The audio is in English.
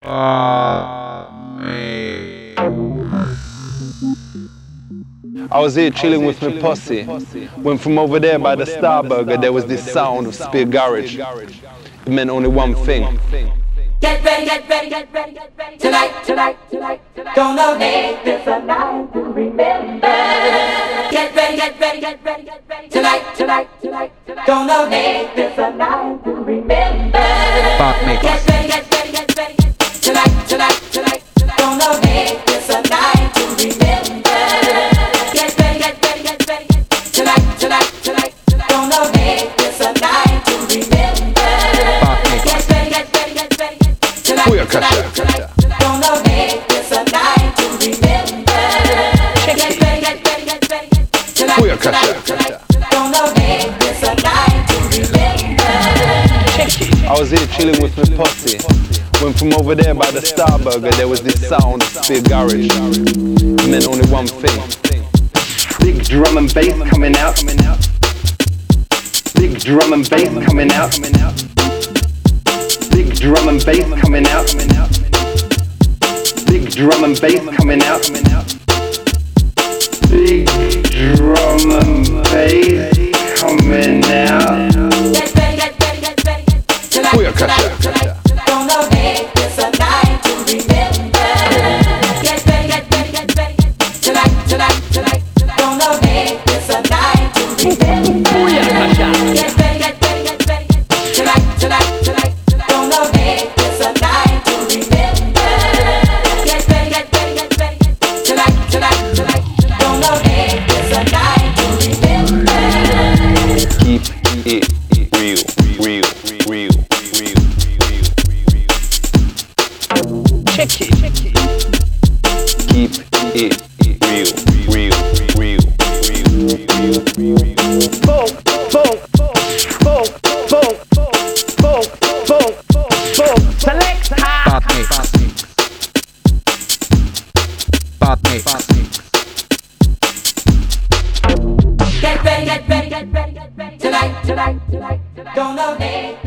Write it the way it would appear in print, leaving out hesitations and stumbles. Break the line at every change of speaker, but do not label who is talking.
I was here chilling with my posse, when from over there by the Starburger there was this sound of Spear Garage. It meant only one thing.
Get ready, get ready, get ready, get ready. Tonight, tonight, tonight, tonight. Gonna make this a night to remember. Get ready, get ready, get ready, get ready. Tonight, tonight, tonight, tonight. Gonna make this a night to remember. Get ready, get ready, get ready. Tonight, tonight, tonight, tonight. Gonna make this a night to remember. Get ready, get ready, get ready. Tonight, tonight, tonight, tonight. Gonna make this a night to remember. Get ready, get ready, get ready. Tonight, tonight, tonight, gonna make this a night to remember. Get ready, get ready, get ready. Tonight, tonight, tonight, gonna make this a night to remember.
I was here chilling with my posse, when from over there by the Starburger there was this sound of Spear Garage. It meant only one thing.
Big drum and bass coming out. Big drum and bass coming out. Big drum and bass coming out. Big drum and bass coming out. Big drum and bass coming out.
Get ready, get ready, get ready. Tonight, tonight, tonight, gonna make this a night to remember. Get ready, get ready, get ready. Tonight, tonight, tonight, gonna make this a night to remember. Get ready, get ready, get ready. Tonight, tonight, tonight. Gonna make this a night to remember. Get ready, get ready, get ready. Tonight, tonight, tonight. Gonna make this a night to remember.
Keep it real, real, real, real, real.
Check it.
Keep it real, real, real, real, real.
Folk. Select. Bad mix.
Get ready, get ready, get ready, get ready. Tonight, tonight, tonight, tonight. Gonna make